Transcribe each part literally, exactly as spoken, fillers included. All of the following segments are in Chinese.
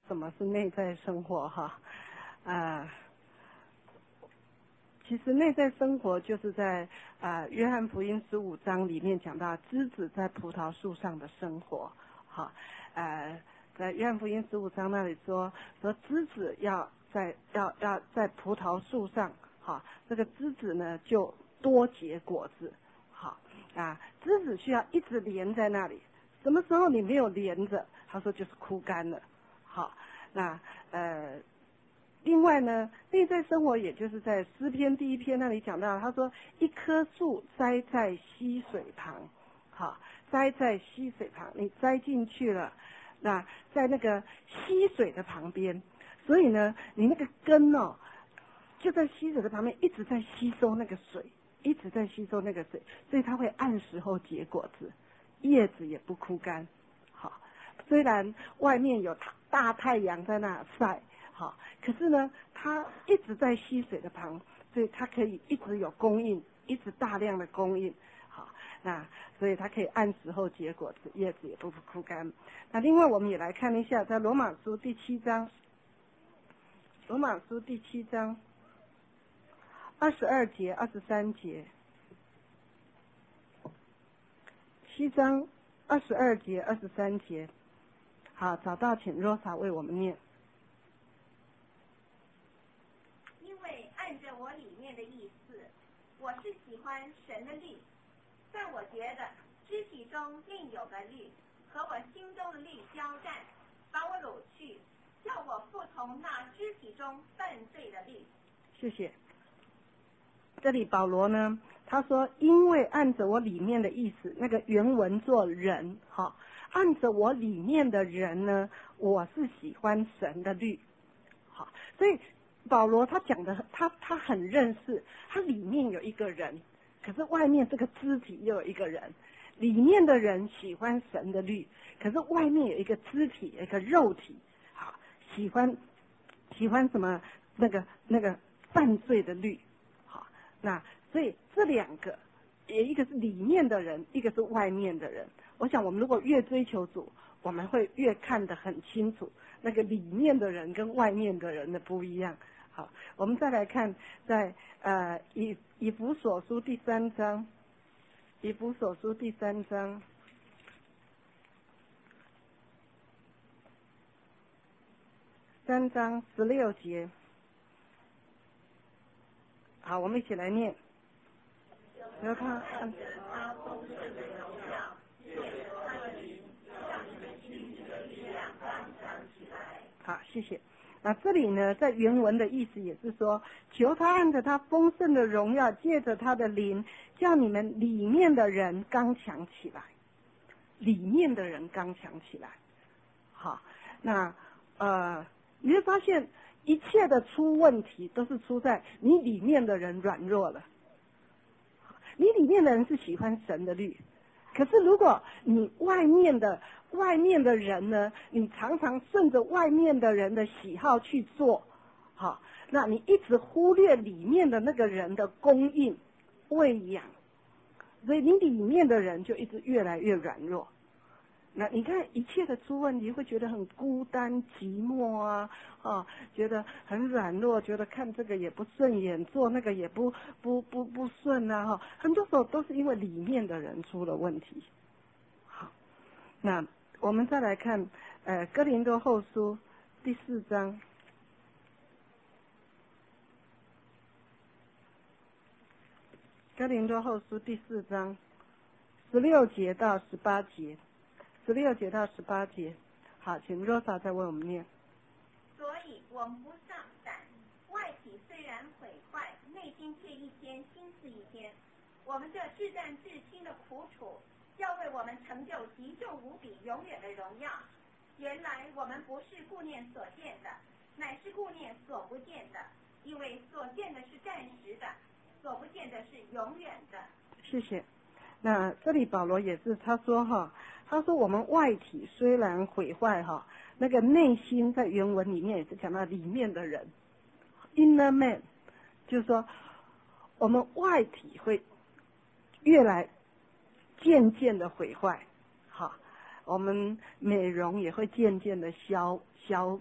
什么是内在生活哈？啊，其实内在生活就是在啊约翰福音十五章里面讲到枝子在葡萄树上的生活，哈，呃，在约翰福音十五章那里说说枝子要在要要在葡萄树上，哈，这个枝子呢就多结果子，好啊，枝子需要一直连在那里，什么时候你没有连着，他说就是枯干了。好，那呃，另外呢，内在生活也就是在诗篇第一篇那里讲到，他说一棵树栽在溪水旁，好，栽在溪水旁，你栽进去了，那在那个溪水的旁边，所以呢，你那个根哦，就在溪水的旁边一直在吸收那个水，一直在吸收那个水，所以它会按时候结果子，叶子也不枯干。虽然外面有大太阳在那晒，好，可是呢，它一直在溪水的旁，所以它可以一直有供应，一直大量的供应，好，那所以它可以按时候结果子，叶子也不枯干。那另外我们也来看一下，在罗马书第七章，罗马书第七章二十二节、二十三节，七章二十二节、二十三节。好，找到请 Rosa 为我们念。 因为按着我里面的意思，我是喜欢神的律，但我觉得肢体中另有个律和我心中的律交战，把我掳去，叫我服从那肢体中犯罪的律。 谢谢。这里保罗呢，他说因为按着我里面的意思，那个原文做人，哈，按着我里面的人呢，我是喜欢神的律，好，所以保罗他讲的，他他很认识，他里面有一个人，可是外面这个肢体又有一个人，里面的人喜欢神的律，可是外面有一个肢体，有一个肉体，好，喜欢喜欢什么那个那个犯罪的律。那所以这两个，也一个是里面的人，一个是外面的人。我想我们如果越追求主，我们会越看得很清楚，那个里面的人跟外面的人的不一样。好，我们再来看在呃以以弗所书第三章，以弗所书第三章。三章十六节。好，我们一起来念。然后他按着他丰盛的荣耀，借着他的灵，让你们心里的力量刚强起来。好，谢谢。那这里呢，在原文的意思也是说，求他按着他丰盛的荣耀，借着他的灵，叫你们里面的人刚强起来，里面的人刚强起来。好，那呃，你会发现一切的出问题都是出在你里面的人软弱了。你里面的人是喜欢神的律，可是如果你外面的外面的人呢，你常常顺着外面的人的喜好去做，好，那你一直忽略里面的那个人的供应、喂养，所以你里面的人就一直越来越软弱。那你看一切的出问题，会觉得很孤单寂寞啊，啊，觉得很软弱，觉得看这个也不顺眼，做那个也不不不不顺啊，哈，很多时候都是因为里面的人出了问题。好，那我们再来看，呃，哥林多后书第四章，哥林多后书第四章十六节到十八节。十六节到十八节，好，请 Rosa 再为我们念。 所以我们不上胆，外体虽然毁坏，内心却一天心思一天。我们这至战至轻的苦楚，要为我们成就极重无比、永远的荣耀。原来我们不是顾念所见的，乃是顾念所不见的，因为所见的是暂时的，所不见的是永远的。 谢谢。那这里保罗也是他说哈。他说我们外体虽然毁坏哈，那个内心在原文里面也是讲到里面的人 ，inner man， 就是说我们外体会越来渐渐的毁坏，好，我们美容也会渐渐的消消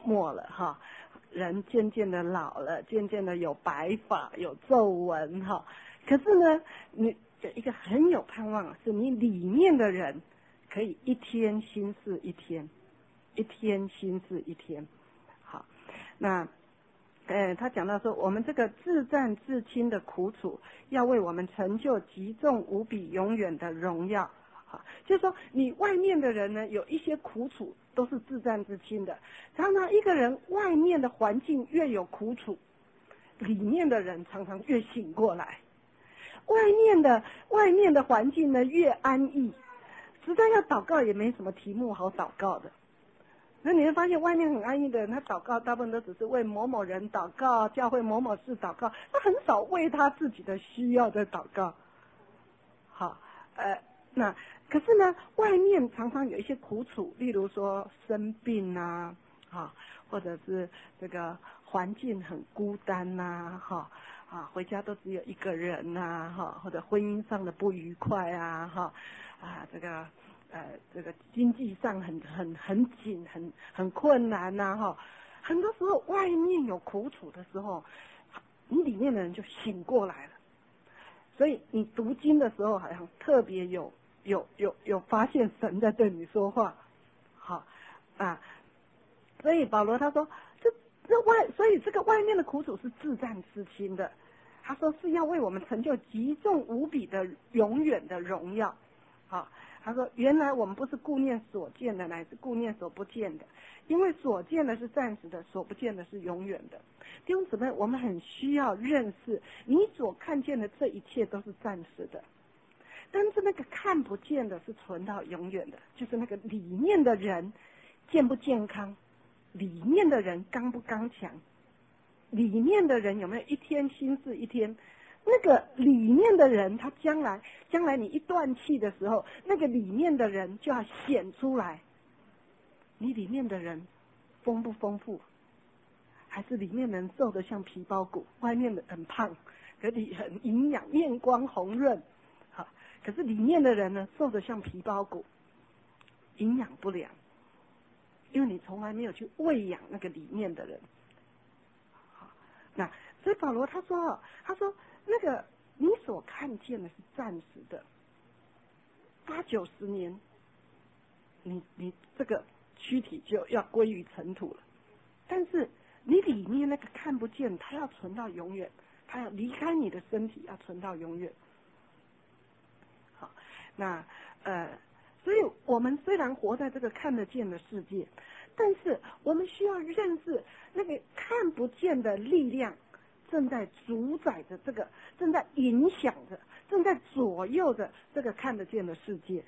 没了哈，人渐渐的老了，渐渐的有白发，有皱纹哈。可是呢，你有一个很有盼望，是你里面的人可以一天心思一天，一天心思一天。好，那呃，他讲到说，我们这个自战自亲的苦楚，要为我们成就极重无比、永远的荣耀。好，就是说你外面的人呢，有一些苦楚都是自战自亲的。常常一个人外面的环境越有苦楚，里面的人常常越醒过来。外面的外面的环境呢越安逸，实在要祷告也没什么题目好祷告的。那你会发现外面很安逸的人，他祷告大部分都只是为某某人祷告，教会某某事祷告，他很少为他自己的需要在祷告。好，呃，那可是呢，外面常常有一些苦楚，例如说生病啊，啊，或者是这个环境很孤单呐，哈，啊，回家都只有一个人呐，哈，或者婚姻上的不愉快啊，哈，啊，这个。呃，这个经济上很很很紧，很很困难呐、啊，哈。很多时候外面有苦楚的时候，你里面的人就醒过来了。所以你读经的时候，好像特别有有有有发现神在对你说话，好啊。所以保罗他说，这这外，所以这个外面的苦楚是自战自亲的。他说是要为我们成就极重无比的永远的荣耀，好。他说：“原来我们不是顾念所见的，乃是顾念所不见的。因为所见的是暂时的，所不见的是永远的。弟兄姊妹，我们很需要认识，你所看见的这一切都是暂时的，但是那个看不见的是存到永远的，就是那个里面的人健不健康，里面的人刚不刚强，里面的人有没有一天心思一天。”那个里面的人，他将来将来你一断气的时候，那个里面的人就要显出来。你里面的人丰不丰富，还是里面的人瘦得像皮包骨，外面的很胖，可里很营养，面光红润，好，可是里面的人呢，瘦得像皮包骨，营养不良，因为你从来没有去喂养那个里面的人。好，那所以保罗他说，他说。那个你所看见的是暂时的，八九十年，你你这个躯体就要归于尘土了。但是你里面那个看不见，它要存到永远，它要离开你的身体，要存到永远。好，那呃，所以我们虽然活在这个看得见的世界，但是我们需要认识那个看不见的力量。正在主宰着这个，正在影响着，正在左右着这个看得见的世界。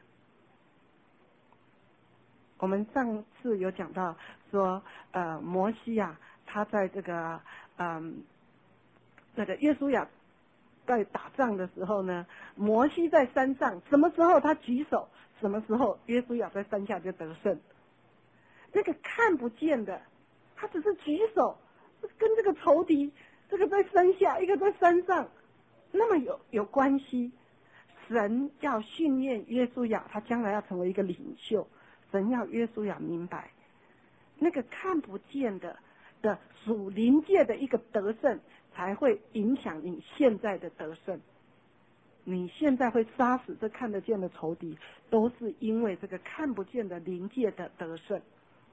我们上次有讲到说，呃，摩西啊，他在这个，嗯，那个约书亚在打仗的时候呢，摩西在山上，什么时候他举手，什么时候约书亚在山下就得胜。那个看不见的，他只是举手，跟这个仇敌。这个在山下，一个在山上，那么有有关系。神要训练约书亚，他将来要成为一个领袖。神要约书亚明白，那个看不见的的属灵界的一个得胜，才会影响你现在的得胜。你现在会杀死这看得见的仇敌，都是因为这个看不见的灵界的得胜。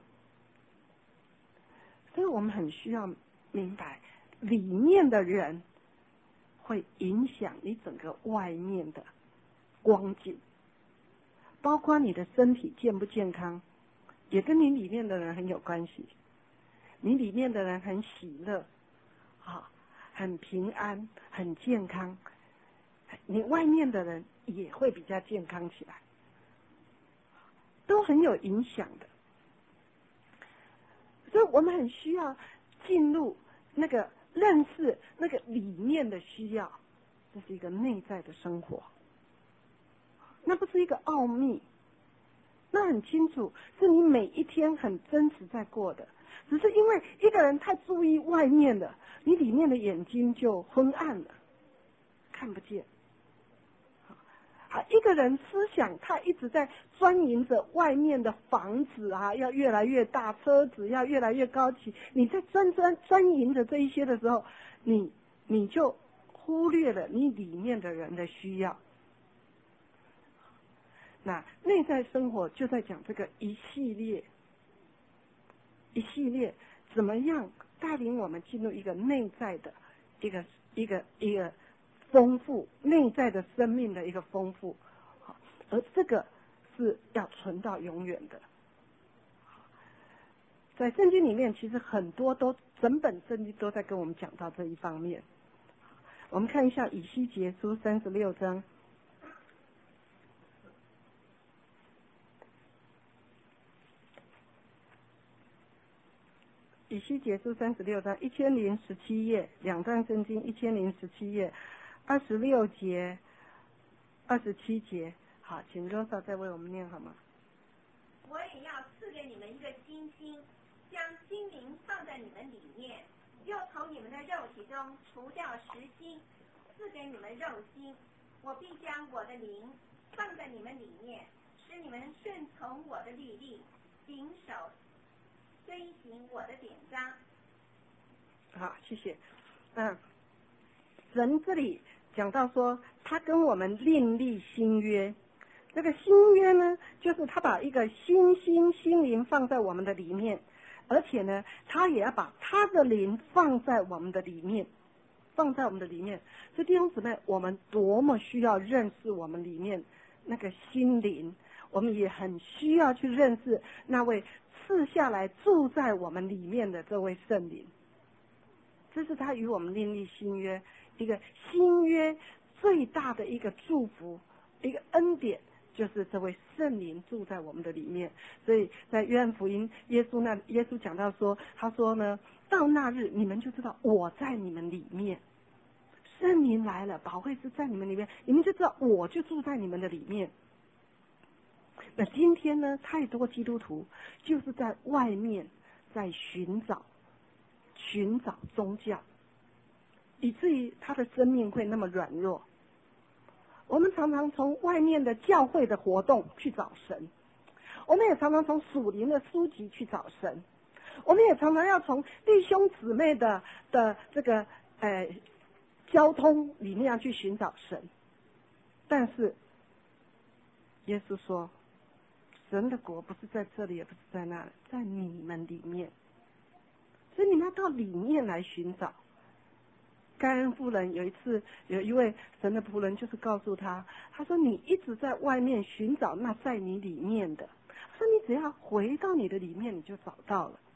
所以我们很需要明白。里面的人会影响你整个外面的光景，包括你的身体健不健康，也跟你里面的人很有关系。你里面的人很喜乐，啊，很平安，很健康，你外面的人也会比较健康起来，都很有影响的。所以我们很需要进入那个。认识那个里面的需要，这是一个内在的生活，那不是一个奥秘，那很清楚是你每一天很真实在过的，只是因为一个人太注意外面的，你里面的眼睛就昏暗了，看不见。 啊，一个人思想他一直在钻营着外面的房子啊，要越来越大，车子要越来越高级。你在钻钻钻营着这一些的时候，你你就忽略了你里面的人的需要。那内在生活就在讲这个一系列一系列怎么样带领我们进入一个内在的一个一个一个丰富内在的生命的一个丰富，而这个是要存到永远的。在圣经里面，其实很多都整本圣经都在跟我们讲到这一方面。我们看一下以西结书三十六章。以西结书三十六章一千零十七页，两段圣经一千零十七页，二十六节、二十七节。好，请罗嫂再为我们念好吗？ 我也要赐给你们一个新心，将心灵放在你们里面，又从你们的肉体中除掉实心，赐给你们肉心。我必将我的灵放在你们里面，使你们顺从我的律例，谨守遵行我的典章。 好，谢谢。嗯，神这里讲到说，他跟我们另立新约。这个新约呢，就是他把一个新心心灵放在我们的里面，而且呢，他也要把他的灵放在我们的里面，放在我们的里面。所以弟兄姊妹，我们多么需要认识我们里面那个心灵，我们也很需要去认识那位赐下来住在我们里面的这位圣灵。这是他与我们另立新约一个新约最大的一个祝福，一个恩典，就是这位圣灵住在我们的里面。所以在约翰福音，耶稣那耶稣讲到说，他说呢，到那日你们就知道我在你们里面，圣灵来了，保惠师在你们里面，你们就知道我就住在你们的里面。那今天呢，太多基督徒就是在外面在寻找寻找宗教，以至于他的生命会那么软弱。我们常常从外面的教会的活动去找神，我们也常常从属灵的书籍去找神，我们也常常要从弟兄姊妹的的这个呃交通里面要去寻找神。但是耶稣说，神的国不是在这里，也不是在那里，在你们里面。所以你们要到里面来寻找。该恩妇人有一次，有一位神的仆人，就是告诉他，他说你一直在外面寻找那在你里面的，他说你只要回到你的里面，你就找到了。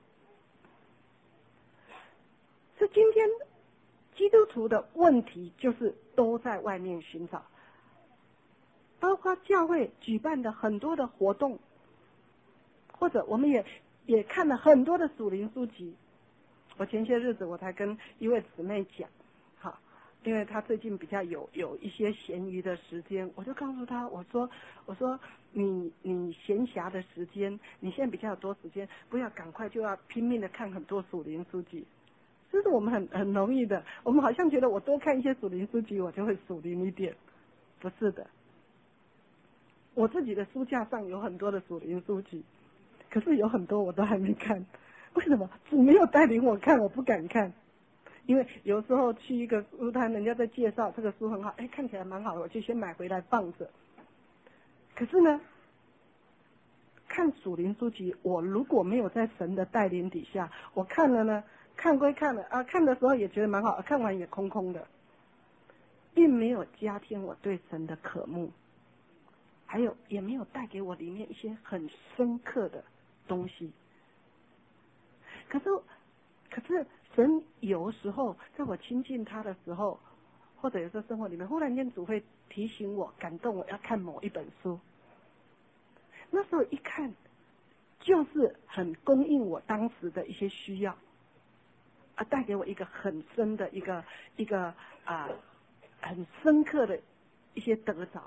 所以今天基督徒的问题就是都在外面寻找，包括教会举办的很多的活动，或者我们也也看了很多的属灵书籍。我前些日子我才跟一位姊妹讲，好，因为她最近比较有有一些闲余的时间，我就告诉她，我说我说你你闲暇的时间，你现在比较有多时间，不要赶快就要拼命的看很多属灵书籍，这是我们很很容易的，我们好像觉得我多看一些属灵书籍，我就会属灵一点，不是的。我自己的书架上有很多的属灵书籍，可是有很多我都还没看。为什么？主没有带领我看，我不敢看。因为有时候去一个书摊，人家在介绍这个书很好，哎，看起来蛮好的，我就先买回来放着。可是呢，看属灵书籍，我如果没有在神的带领底下，我看了呢，看归看了啊，看的时候也觉得蛮好，看完也空空的，并没有加添我对神的渴慕，还有也没有带给我里面一些很深刻的东西。可是，可是神有时候在我亲近他的时候，或者有时候生活里面，忽然间主会提醒我、感动我要看某一本书。那时候一看，就是很供应我当时的一些需要，啊，带给我一个很深的一个一个啊很深刻的一些得着。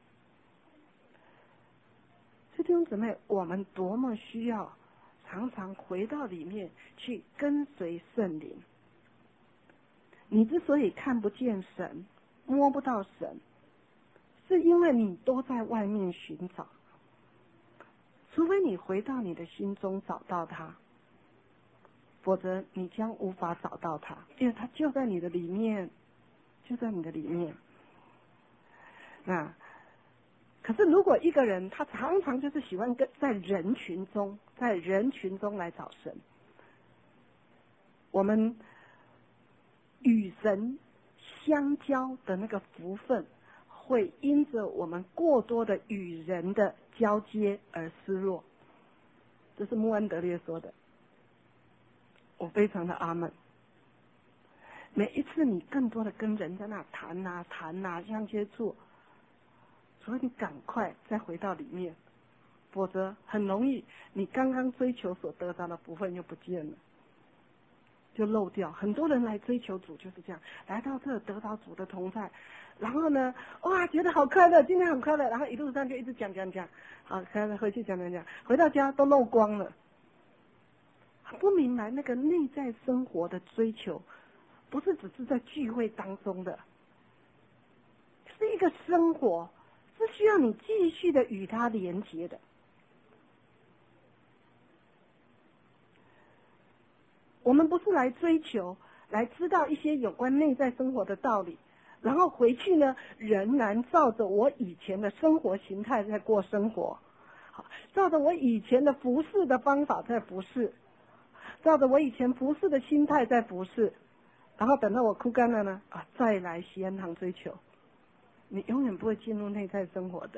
所以弟兄姊妹，我们多么需要常常回到里面去跟随圣灵。你之所以看不见神，摸不到神， 是因为你都在外面寻找，除非你回到你的心中找到它，否则你将无法找到它，因为它就在你的里面，就在你的里面。那可是如果一个人他常常就是喜欢跟在人群中，在人群中来找神，我们与神相交的那个福分，会因着我们过多的与人的交接而失落。这是穆安德烈说的，我非常的阿门。每一次你更多的跟人在那谈啊谈啊相接触，所以你赶快再回到里面，否则很容易你刚刚追求所得到的部分又不见了，就漏掉。很多人来追求主就是这样，来到这得到主的同在，然后呢，哇，觉得好快乐，今天很快乐，然后一路上就一直讲讲讲，好，开了回去讲讲讲，回到家都漏光了。不明白那个内在生活的追求，不是只是在聚会当中的，是一个生活，是需要你继续的与他连结的。我们不是来追求，来知道一些有关内在生活的道理，然后回去呢，仍然照着我以前的生活形态在过生活，好，照着我以前的服侍的方法在服侍，照着我以前服侍的心态在服侍，然后等到我枯干了呢，啊，再来西安堂追求，你永远不会进入内在生活的。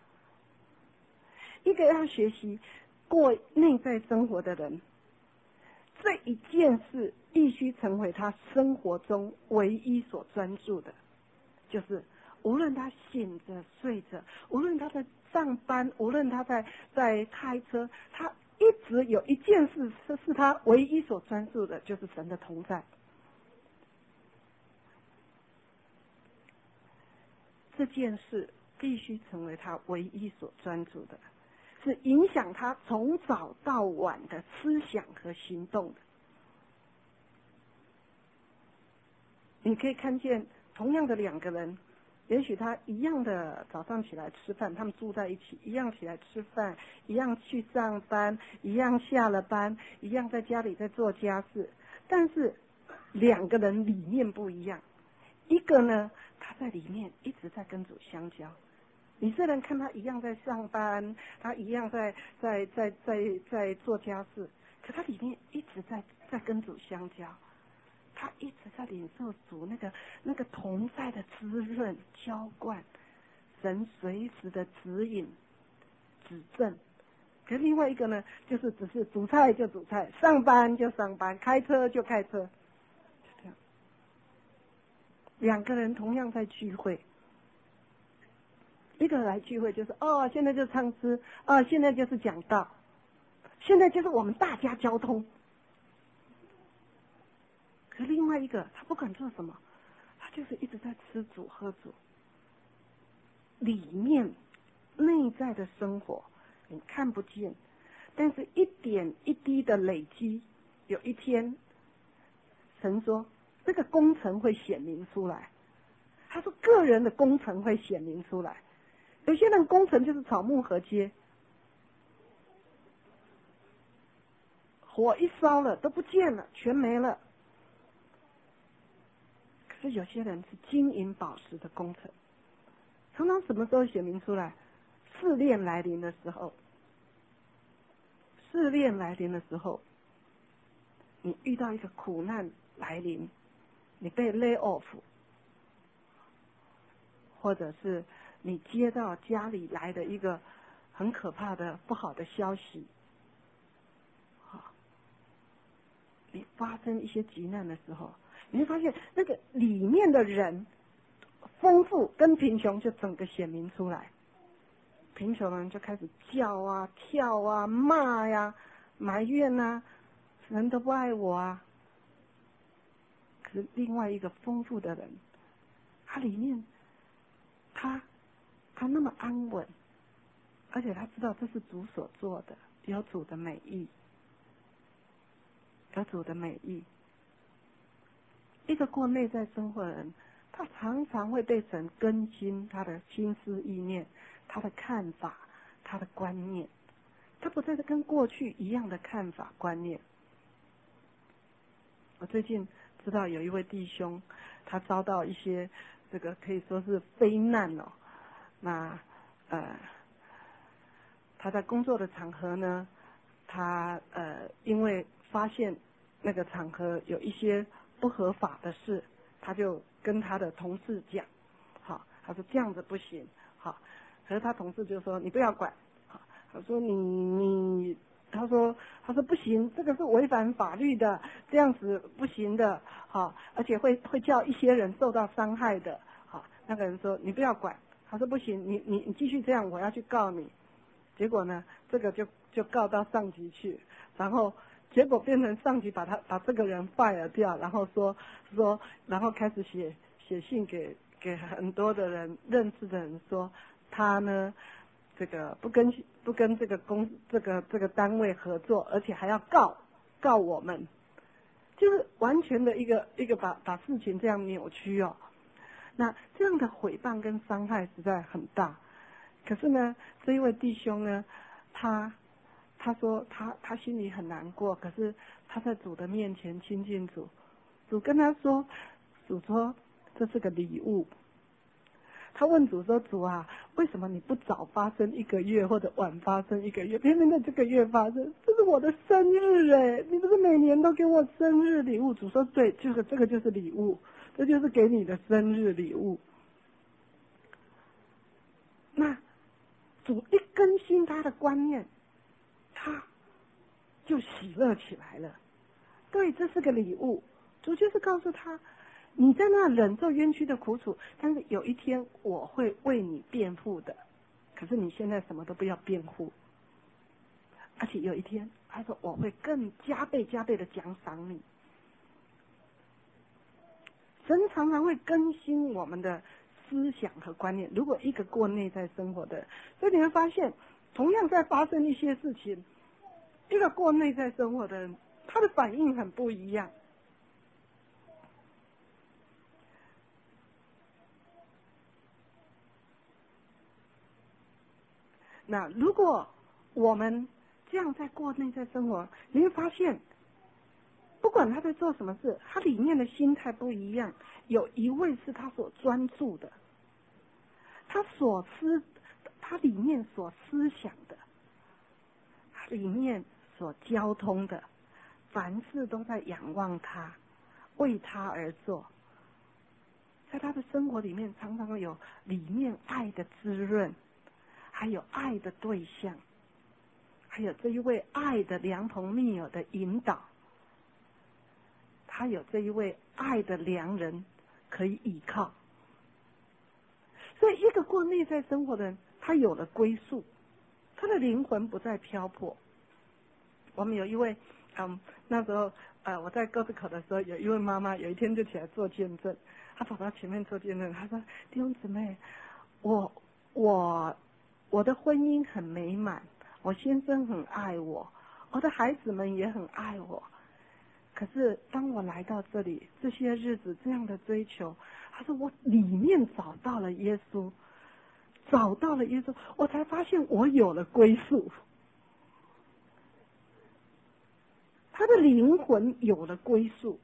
一个要学习过内在生活的人，这一件事必须成为他生活中唯一所专注的，就是无论他醒着睡着，无论他在上班，无论他在在开车，他一直有一件事是是他唯一所专注的，就是神的同在。这件事必须成为他唯一所专注的，是影响他从早到晚的思想和行动的。你可以看见同样的两个人，也许他一样的早上起来吃饭，他们住在一起，一样起来吃饭，一样去上班，一样下了班，一样在家里在做家事，但是两个人理念不一样。一个呢，他在里面一直在跟主相交，你虽然看他一样在上班，他一样在在在在在做家事，可他里面一直在在跟主相交，他一直在领受主那个那个同在的滋润浇灌，神随时的指引指正。可另外一个呢，就是只是煮菜就煮菜，上班就上班，开车就开车，就这样。两个人同样在聚会，一个来聚会就是哦，现在就唱诗，哦，现在就是讲道，现在就是我们大家交通。可另外一个他不管做什么，他就是一直在吃主喝主，里面内在的生活你看不见，但是一点一滴的累积，有一天神说这个工程会显明出来，他说个人的工程会显明出来。有些人工程就是草木禾秸，火一烧了都不见了，全没了。可是有些人是金银宝石的工程，常常什么时候显明出来？试炼来临的时候，试炼来临的时候，你遇到一个苦难来临，你被 lay off， 或者是你接到家里来的一个很可怕的不好的消息，你发生一些急难的时候，你会发现那个里面的人丰富跟贫穷就整个显明出来。贫穷的人就开始叫啊跳啊骂呀、啊、埋怨啊，人都不爱我啊。可是另外一个丰富的人，他里面他他那么安稳，而且他知道这是主所做的，有主的美意，有主的美意。一个过内在生活的人， 他常常会被神更新他的心思意念，他的看法，他的观念，他不再是跟过去一样的看法观念。我最近知道有一位弟兄，他遭到一些这个可以说是非难哦。那呃，他在工作的场合呢，他呃因为发现那个场合有一些不合法的事，他就跟他的同事讲，好，他说这样子不行，好，可是他同事就说你不要管，好，他说你你。他说：“他说不行，这个是违反法律的，这样子不行的，好，而且会会叫一些人受到伤害的，好。”那个人说：“你不要管。”他说：“不行，你你你继续这样，我要去告你。”结果呢，这个就就告到上级去，然后结果变成上级把他把这个人 fire 掉，然后说说，然后开始写写信给给很多的人认识的人说他呢。这个不跟不跟这个公这个这个单位合作，而且还要告告我们，就是完全的一个一个把把事情这样扭曲哦。那这样的毁谤跟伤害实在很大。可是呢，这一位弟兄呢，他他说他他心里很难过，可是他在主的面前亲近主，主跟他说，主说这是个礼物。他问主说：“主啊，为什么你不早发生一个月，或者晚发生一个月，偏偏在这个月发生？这是我的生日哎！你不是每年都给我生日礼物？”主说：“对，就是这个就是礼物，这就是给你的生日礼物。”那主一更新他的观念，他就喜乐起来了。对，这是个礼物。主就是告诉他。你在那忍受冤屈的苦楚，但是有一天我会为你辩护的。可是你现在什么都不要辩护，而且有一天他说我会更加倍加倍的奖赏你。神常常会更新我们的思想和观念。如果一个过内在生活的，所以你会发现，同样在发生一些事情，一个过内在生活的人，他的反应很不一样。那如果我们这样在过内在生活，你会发现，不管他在做什么事，他里面的心态不一样。有一位是他所专注的，他所思，他里面所思想的，他里面所交通的，凡事都在仰望他，为他而做。在他的生活里面，常常有里面爱的滋润。还有爱的对象，还有这一位爱的良朋密友的引导，他有这一位爱的良人可以依靠。所以一个过内在生活的人，他有了归宿，他的灵魂不再漂泊。我们有一位，嗯，那时候呃我在鸽子口的时候，有一位妈妈有一天就起来做见证，她跑到前面做见证，她说：“弟兄姊妹，我我。”我的婚姻很美满，我先生很爱我，我的孩子们也很爱我。可是当我来到这里，这些日子这样的追求，他说我里面找到了耶稣，找到了耶稣，我才发现我有了归宿。他的灵魂有了归宿。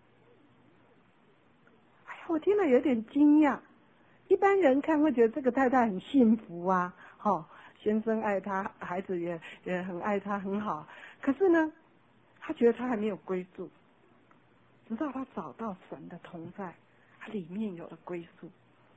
哎呀，我听了有点惊讶。一般人看会觉得这个太太很幸福啊。哦，先生爱他，孩子也也很爱他，很好。可是呢，他觉得他还没有归宿，直到他找到神的同在，他里面有了归宿。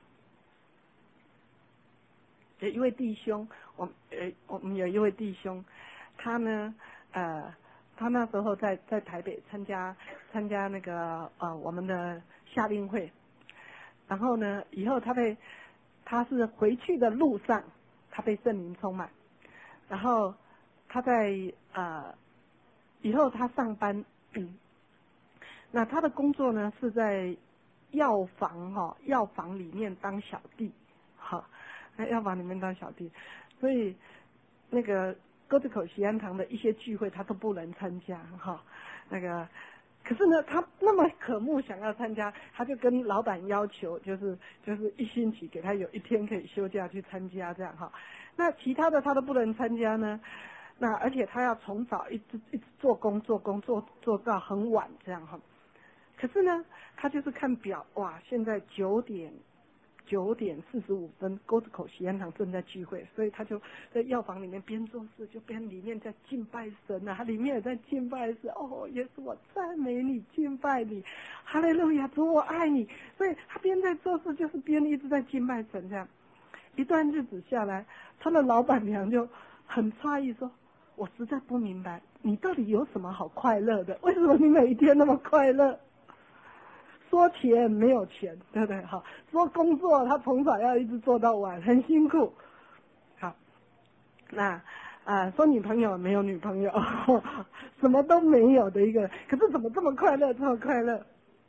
有一位弟兄，我呃我们有一位弟兄，他呢呃他那时候在在台北参加参加那个呃我们的夏令会，然后呢以后他被他是回去的路上。他被圣灵充满，然后他在呃以后他上班，嗯，那他的工作呢是在药房哈、哦、药房里面当小弟，好、哦，在药房里面当小弟，所以那个鸽子口喜安堂的一些聚会他都不能参加哈、哦，那个可是呢，他那么渴慕想要参加，他就跟老板要求，就是就是一星期给他有一天可以休假去参加这样哈。那其他的他都不能参加呢，那而且他要从早一直一直做工做工做做到很晚这样哈。可是呢，他就是看表，哇，现在九点。九点四十五分，沟子口喜安堂正在聚会，所以他就在药房里面边做事，就边里面在敬拜神啊，他里面也在敬拜神。哦，耶稣，我赞美你，敬拜你，哈利路亚，主我爱你。所以他边在做事，就是边一直在敬拜神。这样一段日子下来，他的老板娘就很诧异说：“我实在不明白，你到底有什么好快乐的？为什么你每一天那么快乐？”说钱没有钱，对不对？好，说工作他从早要一直做到晚，很辛苦。好，那啊、呃，说女朋友没有女朋友，什么都没有的一个人，可是怎么这么快乐，这么快乐？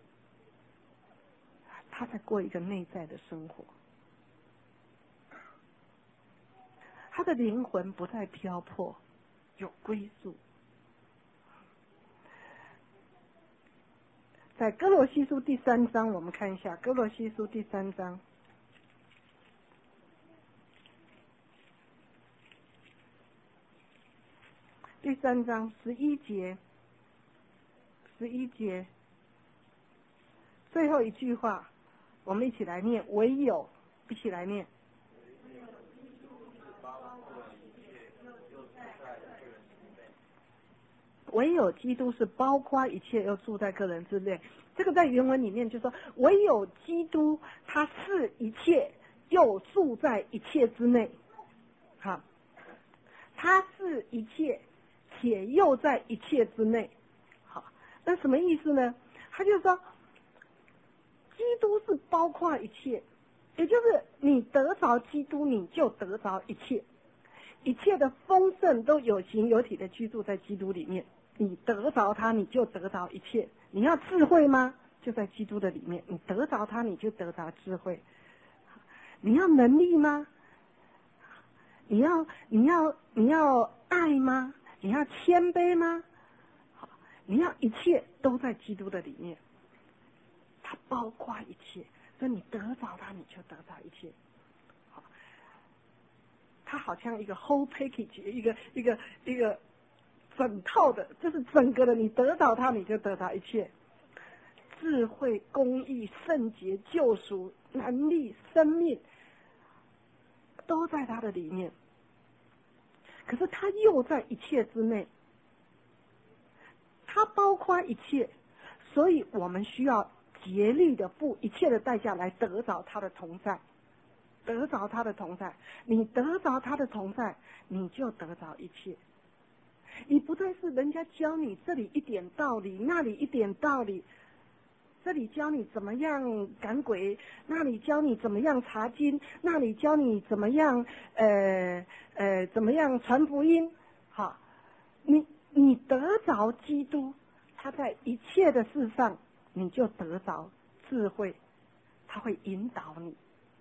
他在过一个内在的生活，他的灵魂不再漂泊，有归宿。在哥罗西书第三章，我们看一下哥罗西书第三章，第三章十一节，十一节最后一句话，我们一起来念，唯有，一起来念。唯有基督是包括一切，又住在个人之内。这个在原文里面就说，唯有基督，他是一切，又住在一切之内。好，他是一切，且又在一切之内。好，那什么意思呢？他就说，基督是包括一切，也就是你得着基督，你就得着一切，一切的丰盛都有形有体的居住在基督里面。你得着他，你就得着一切。你要智慧吗？就在基督的里面。你得着他，你就得着智慧。你要能力吗？你要你要你要爱吗？你要谦卑吗？好，你要一切都在基督的里面。它包括一切，所以你得着它，你就得着一切。好，它好像一个 whole package， 一个一个一个。整套的，就是整个的，你得到它，你就得到一切。智慧、公义、圣洁、救赎、能力、生命，都在它的里面。可是它又在一切之内，它包括一切，所以我们需要竭力的付一切的代价来得着它的同在，得着它的同在。你得着它的同在，你就得着一切。你不再是人家教你这里一点道理，那里一点道理，这里教你怎么样赶鬼，那里教你怎么样查经，那里教你怎么样呃呃怎么样传福音。好，你你得着基督，他在一切的事上，你就得着智慧，他会引导你，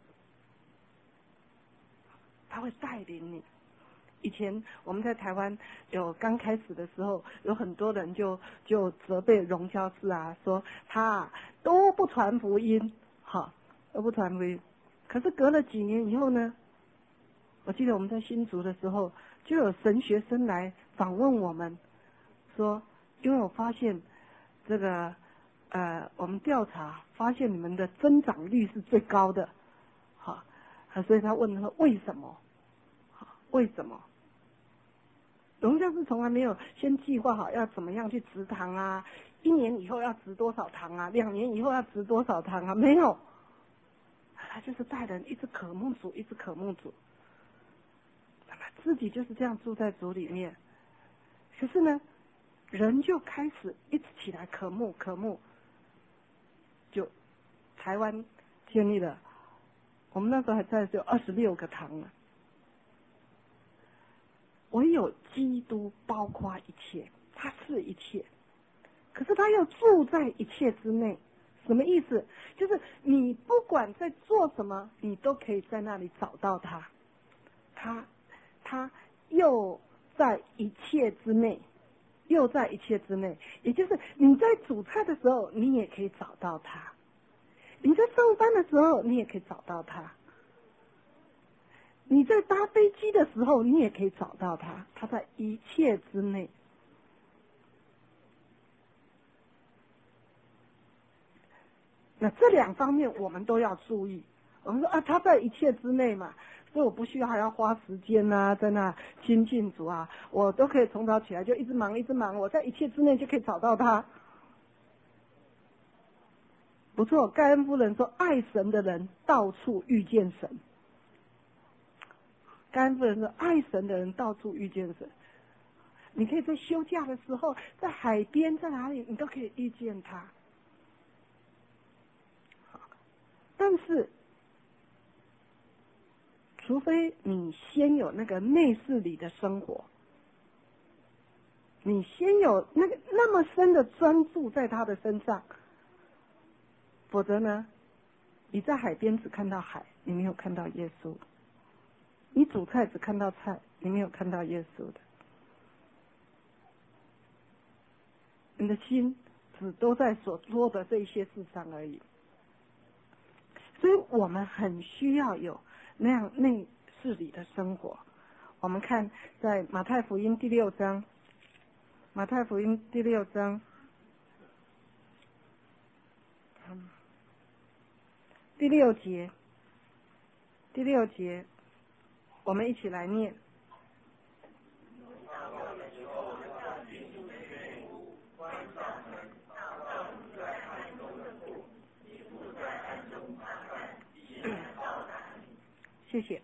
他会带领你。以前我们在台湾有刚开始的时候，有很多人就就责备荣教师啊，说他都不传福音，哈，都不传福音。可是隔了几年以后呢，我记得我们在新竹的时候，就有神学生来访问我们，说，因为我发现这个呃，我们调查发现你们的增长率是最高的，好，所以他问他为什么？为什么？荣教师从来没有先计划好要怎么样去植堂啊，一年以后要植多少堂啊，两年以后要植多少堂啊，没有。他就是带人一直渴慕主，一直渴慕主，自己就是这样住在主里面。可是呢，人就开始一直起来渴慕渴慕，就台湾建立了，我们那时候还在只有二十六个堂呢。唯有基督包括一切，他是一切，可是他又住在一切之内。什么意思？就是你不管在做什么，你都可以在那里找到他。他他又在一切之内， 又在一切之内。也就是你在煮菜的时候，你也可以找到他；你在上班的时候，你也可以找到他；你在搭飞机的时候，你也可以找到他。他在一切之内。那这两方面我们都要注意。我们说啊，他在一切之内嘛，所以我不需要还要花时间啊，在那亲近主啊，我都可以从早起来就一直忙一直忙，我在一切之内就可以找到他。不错，盖恩夫人说，爱神的人到处遇见神。盖恩夫人说，爱神的人到处遇见神。你可以在休假的时候，在海边，在哪里，你都可以遇见他。但是，除非你先有那个内室里的生活，你先有那个那么深的专注在他的身上，否则呢，你在海边只看到海，你没有看到耶稣；你煮菜只看到菜，你没有看到耶稣的。你的心只都在所做的这些事上而已。所以我们很需要有那样内室里的生活。我们看在马太福音第六章，马太福音第六章，嗯，第六节，第六节，我们一起来念。谢谢。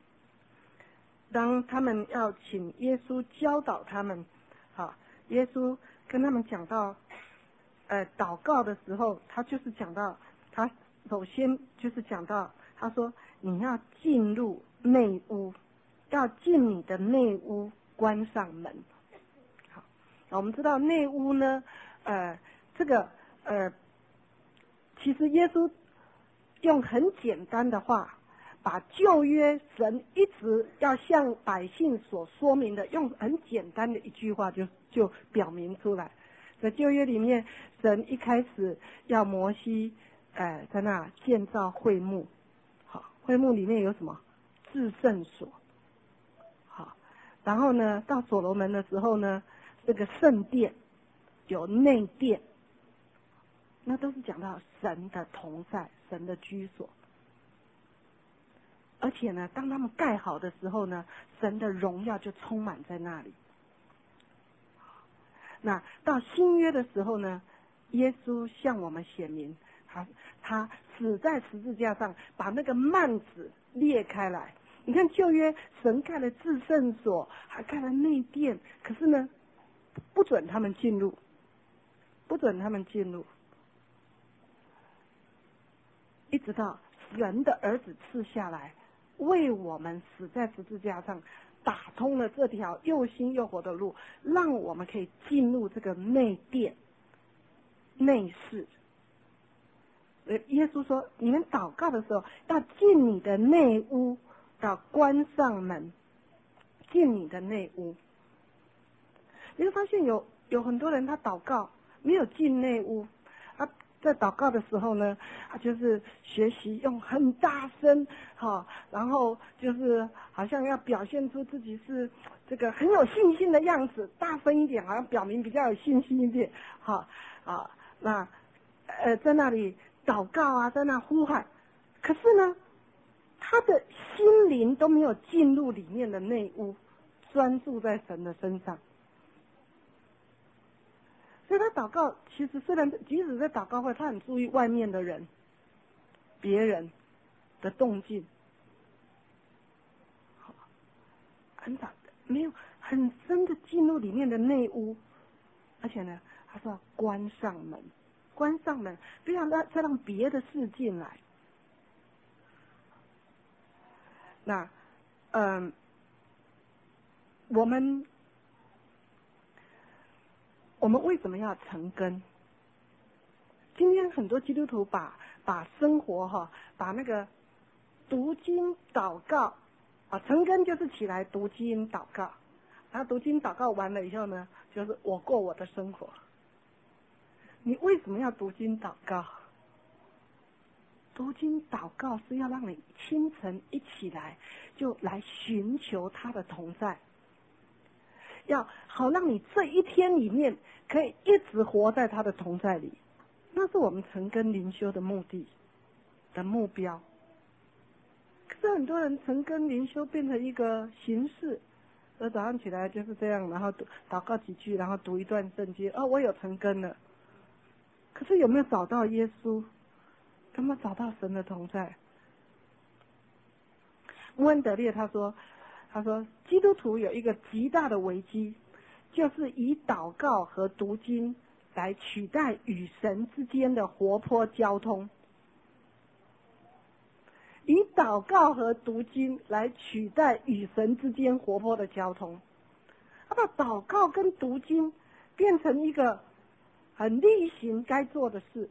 当他们要请耶稣教导他们，好，耶稣跟他们讲到，呃，祷告的时候，他就是讲到，他首先就是讲到，他说你要进入内屋，要进你的内屋，关上门。好，我们知道内屋呢，呃，这个呃，其实耶稣用很简单的话，把旧约神一直要向百姓所说明的，用很简单的一句话就就表明出来。在旧约里面，神一开始要摩西，呃，在那建造会幕，好，会幕里面有什么？至圣所，好，然后呢，到所罗门的时候呢，这个圣殿有内殿，那都是讲到神的同在，神的居所。而且呢，当他们盖好的时候呢，神的荣耀就充满在那里。那到新约的时候呢，耶稣向我们显明，他他死在十字架上，把那个幔子裂开来。你看旧约神盖了至圣所，还盖了内殿，可是呢，不准他们进入，不准他们进入，一直到人的儿子赐下来，为我们死在十字架上，打通了这条又新又活的路，让我们可以进入这个内殿、内室。耶稣说，你们祷告的时候要进你的内屋，要关上门，进你的内屋。你会发现有有很多人他祷告没有进内屋，他在祷告的时候呢，他就是学习用很大声，哈，然后就是好像要表现出自己是这个很有信心的样子，大声一点，好像表明比较有信心一点，哈啊，那呃在那里祷告啊，在那呼喊，可是呢，他的心灵都没有进入里面的内屋，专注在神的身上。所以他祷告，其实虽然即使在祷告会，他很注意外面的人、别人的动静，很少没有很深的进入里面的内屋，而且呢，他说要关上门，关上门，不要让再让别的事进来。那，嗯，我们。我们为什么要成根？今天很多基督徒把把生活哈，把那个读经祷告啊，成根就是起来读经祷告，然后读经祷告完了以后呢， 就是我过我的生活。你为什么要读经祷告？读经祷告是要让你清晨一起来就来寻求他的同在，要好让你这一天里面可以一直活在他的同在里。那是我们晨更灵修的目的的目标。可是很多人晨更灵修变成一个形式，呃，早上起来就是这样，然后祷告几句，然后读一段圣经，哦，我有晨更了。可是有没有找到耶稣？有没有找到神的同在？穆恩德烈他说，他说基督徒有一个极大的危机，就是以祷告和读经来取代与神之间的活泼交通。以祷告和读经来取代与神之间活泼的交通，他把祷告跟读经变成一个很例行该做的事，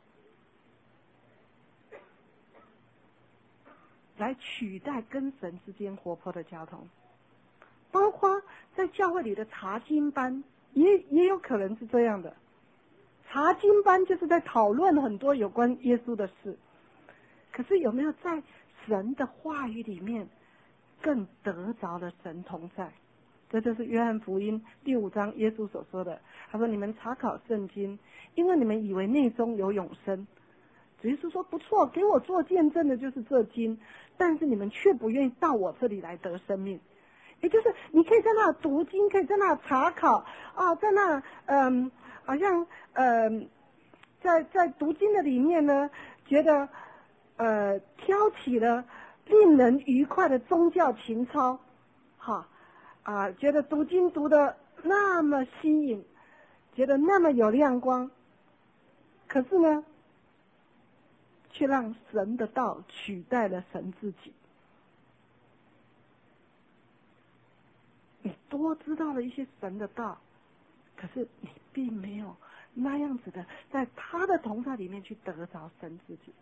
来取代跟神之间活泼的交通。包括在教会里的查经班，也也有可能是这样的。查经班就是在讨论很多有关耶稣的事，可是有没有在神的话语里面更得着了神同在？这就是约翰福音第五章耶稣所说的，他说你们查考圣经，因为你们以为内中有永生。主耶稣说不错，给我做见证的就是这经，但是你们却不愿意到我这里来得生命。也就是你可以在那读经，可以在那查考啊，在那嗯，好像嗯，在在读经的里面呢，觉得呃挑起了令人愉快的宗教情操，哈啊，觉得读经读得那么吸引，觉得那么有亮光，可是呢，却让神的道取代了神自己。你多知道了一些神的道，可是你并没有那样子的在他的同在里面去得着神自己。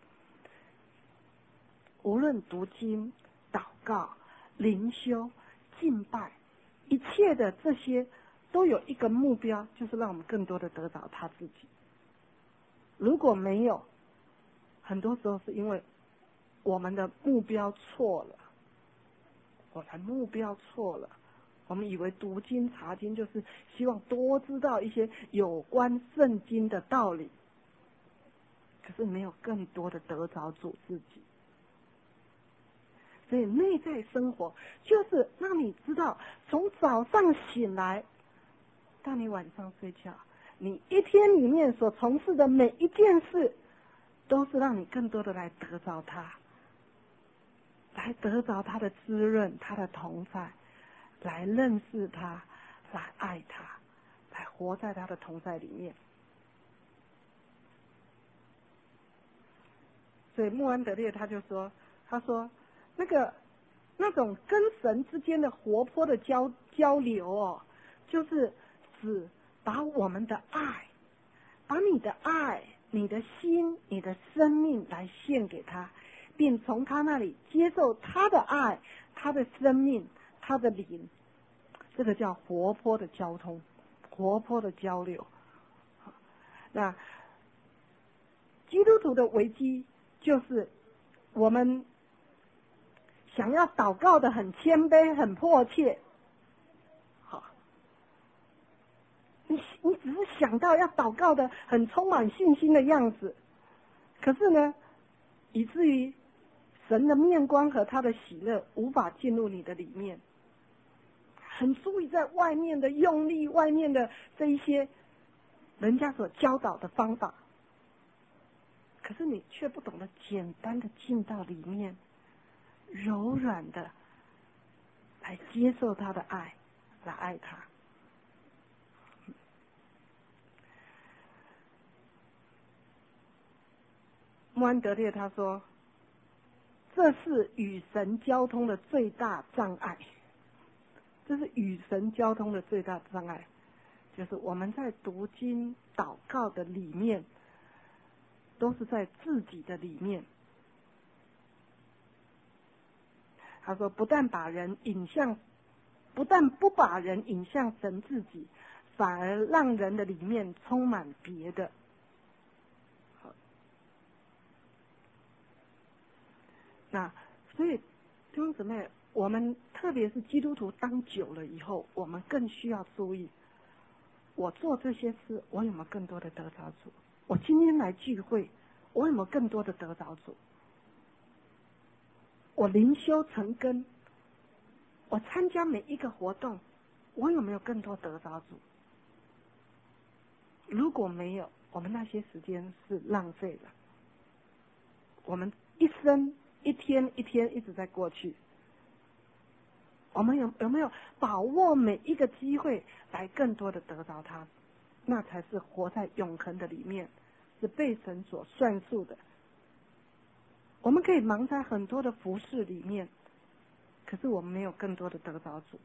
无论读经、祷告、灵修、敬拜，一切的这些都有一个目标，就是让我们更多的得着他自己。如果没有，很多时候是因为我们的目标错了，我们的目标错了。我们以为读经查经就是希望多知道一些有关圣经的道理，可是没有更多的得着主自己。所以内在生活就是让你知道，从早上醒来到你晚上睡觉，你一天里面所从事的每一件事，都是让你更多的来得着他，来得着他的滋润，他的同在，来认识他，来爱他，来活在他的同在里面。所以穆安德烈他就说，他说那个那种跟神之间的活泼的交交流哦，就是指把我们的爱，把你的爱、你的心、你的生命来献给他，并从他那里接受他的爱、他的生命、他的灵。这个叫活泼的交通，活泼的交流。那基督徒的危机就是我们想要祷告的很谦卑、很迫切，好，你你只是想到要祷告的很充满信心的样子，可是呢，以至于神的面光和他的喜乐无法进入你的里面。很注意在外面的用力，外面的这一些人家所教导的方法，可是你却不懂得简单的进到里面，柔软的来接受他的爱，来爱他。穆安德烈他说，这是与神交通的最大障碍。这是与神交通的最大障碍，就是我们在读经祷告的里面，都是在自己的里面。他说，不但把人引向，不但不把人引向神自己， 反而让人的里面充满别的。那所以弟兄姊妹，我们特别是基督徒当久了以后，我们更需要注意，我做这些事，我有没有更多的得着主？我今天来聚会，我有没有更多的得着主？我灵修成根，我参加每一个活动，我有没有更多得着主？如果没有，我们那些时间是浪费了。我们一生一天一天一直在过去，我们有有没有把握每一个机会来更多的得着他？那才是活在永恒的里面，是被神所算数的。我们可以忙在很多的服事里面，可是我们没有更多的得着主。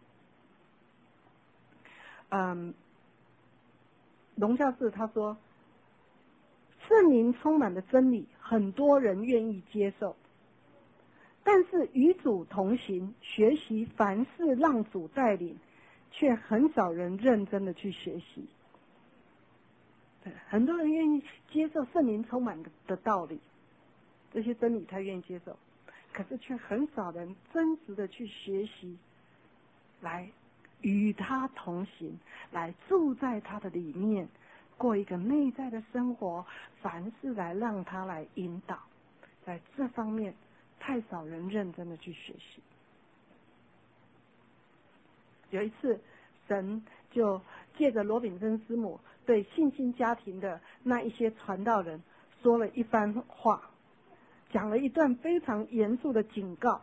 嗯，龙教士他说，圣灵充满了真理，很多人愿意接受，但是与主同行，学习凡事让主带领，却很少人认真的去学习。对，很多人愿意接受圣灵充满的的道理，这些真理他愿意接受，可是却很少人真实的去学习，来与他同行，来住在他的里面，过一个内在的生活，凡事来让他来引导。在这方面太少人认真的去学习。有一次神就借着罗炳珍师母对信心家庭的那一些传道人说了一番话，讲了一段非常严肃的警告。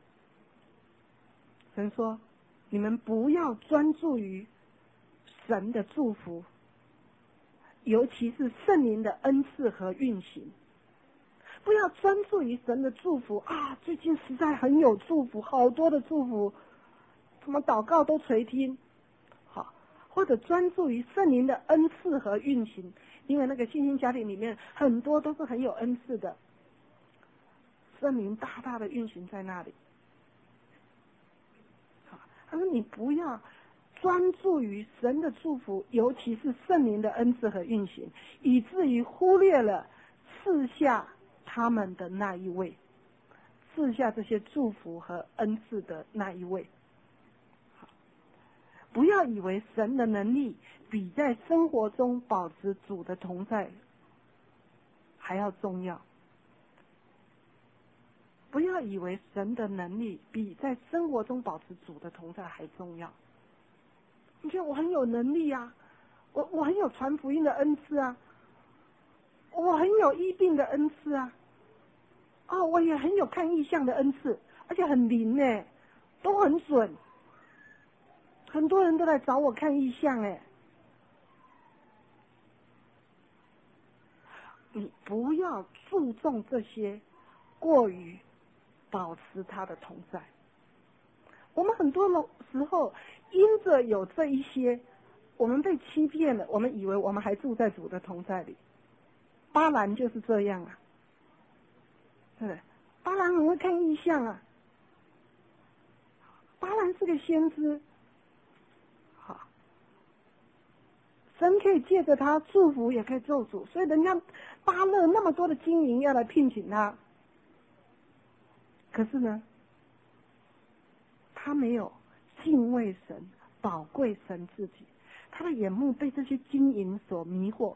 神说，你们不要专注于神的祝福，尤其是圣灵的恩赐和运行，不要专注于神的祝福啊！最近实在很有祝福，好多的祝福，什么祷告都垂听，好，或者专注于圣灵的恩赐和运行，因为那个信心家庭里面很多都是很有恩赐的，圣灵大大的运行在那里。好，他说你不要专注于神的祝福，尤其是圣灵的恩赐和运行，以至于忽略了赐下他们的那一位，赐下这些祝福和恩赐的那一位。不要以为神的能力比在生活中保持主的同在还要重要。不要以为神的能力比在生活中保持主的同在还重要。你觉得我很有能力啊，我我很有传福音的恩赐啊，我很有医病的恩赐啊，哦，我也很有看异象的恩赐，而且很灵呢，都很准。很多人都来找我看异象哎，你不要注重这些，过于保持他的同在。我们很多时候因着有这一些，我们被欺骗了，我们以为我们还住在主的同在里。巴兰就是这样啊，对不对？巴兰很会看异象啊，巴兰是个先知。神可以借着他祝福，也可以咒诅，所以人家巴勒那么多的精灵要来聘请他，可是呢，他没有敬畏神、宝贵神自己，他的眼目被这些精灵所迷惑，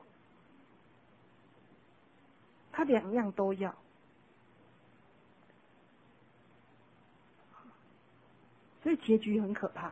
他两样都要，所以结局很可怕。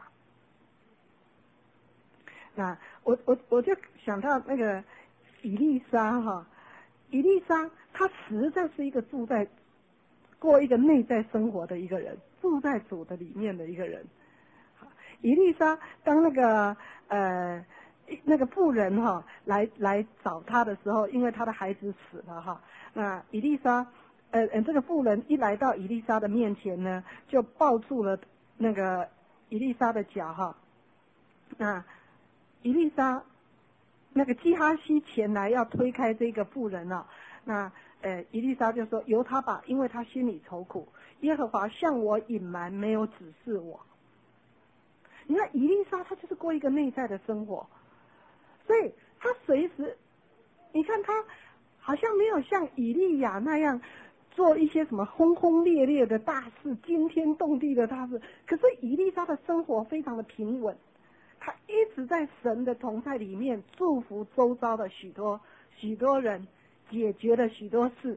那我我我就想到那个以利沙哈，以利沙他实在是一个住在过一个内在生活的一个人，住在主的里面的一个人。以利沙当那个呃那个妇人哈来来找他的时候，因为他的孩子死了哈，那以利沙呃呃这个妇人一来到以利沙的面前呢，就抱住了那个以利沙的脚哈，那。以利沙，那个基哈西前来要推开这个妇人啊，那呃以利沙就说由他吧，因为他心里愁苦，耶和华向我隐瞒，没有指示我。 你看以利沙他就是过一个内在的生活，所以他随时，你看他好像没有像以利亚那样做一些什么轰轰烈烈的大事、惊天动地的大事，可是以利沙的生活非常的平稳，他一直在神的同在里面祝福周遭的许多许多人，解决了许多事，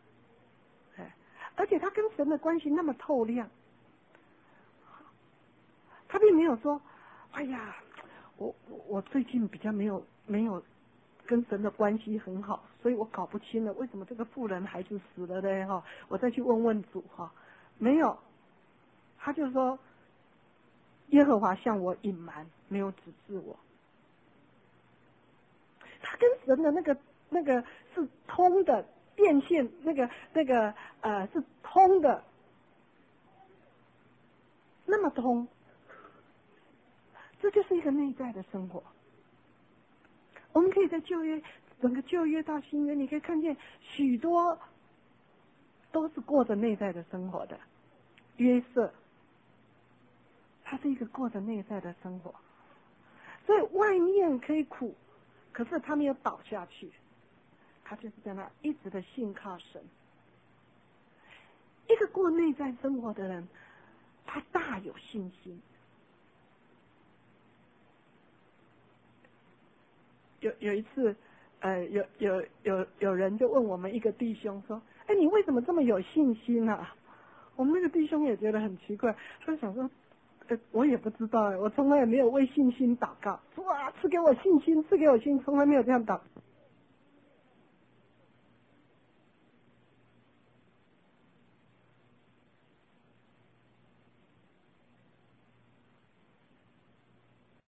而且他跟神的关系那么透亮，他并没有说，哎呀，我我最近比较没有没有跟神的关系很好，所以我搞不清了为什么这个妇人孩子死了呢哈，我再去问问主哈，没有，他就说耶和华向我隐瞒，没有指示我，他跟神的那个那个是通的电线，那个那个呃是通的，那么通，这就是一个内在的生活。我们可以在旧约整个旧约到新约，你可以看见许多都是过着内在的生活的。约瑟，他是一个过着内在的生活，所以外面可以苦，可是他没有倒下去，他就是在那一直的信靠神。一个过内在生活的人，他大有信心。有有一次，呃，有有有有人就问我们一个弟兄说：“哎，你为什么这么有信心啊？”我们那个弟兄也觉得很奇怪，他想说：“呃，我也不知道哎，我从来也没有为信心祷告，说啊，赐给我信心，赐给我信心，从来没有这样祷。”